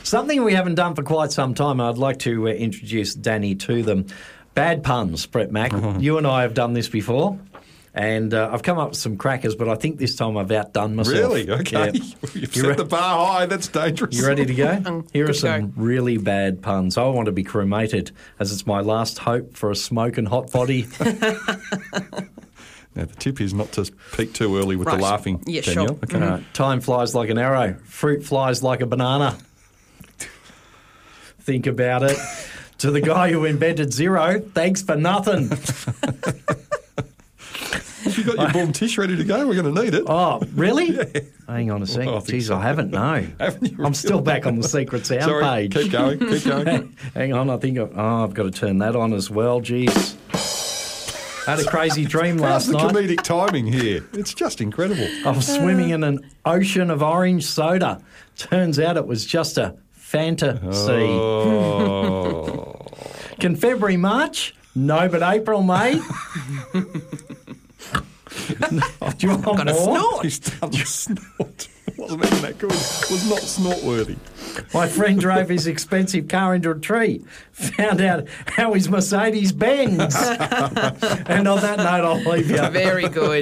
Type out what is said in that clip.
Something we haven't done for quite some time. I'd like to introduce Danny to them. Bad puns, Brett Mack. You and I have done this before. And I've come up with some crackers, but I think this time I've outdone myself. Really? Okay. Yeah. You've set the bar high. That's dangerous. You ready to go? Here are some go. really bad puns. I want to be cremated, as it's my last hope for a smoking hot body. Now, the tip is not to peak too early with the Right. laughing, Yeah, Danielle. sure. Okay. Time flies like an arrow. Fruit flies like a banana. Think about it. To the guy who invented zero, thanks for nothing. You got your boom tish ready to go? We're going to need it. Oh, really? Hang on a sec. Well, I think Jeez, so. I haven't, no. Haven't you I'm still back on the secret sound Sorry, page. keep going, keep going. Hang on, I think I've got to turn that on as well. Jeez. I had a crazy dream How's last the night. comedic timing here? It's just incredible. I was swimming in an ocean of orange soda. Turns out it was just a fantasy. Oh. Can February march? No, but April, May. No, do you want Got a more? snort. He's done the snort. It wasn't even that good. It was not snort-worthy. My friend drove his expensive car into a tree. Found out how his Mercedes bends. And on that note, I'll leave you. Very good.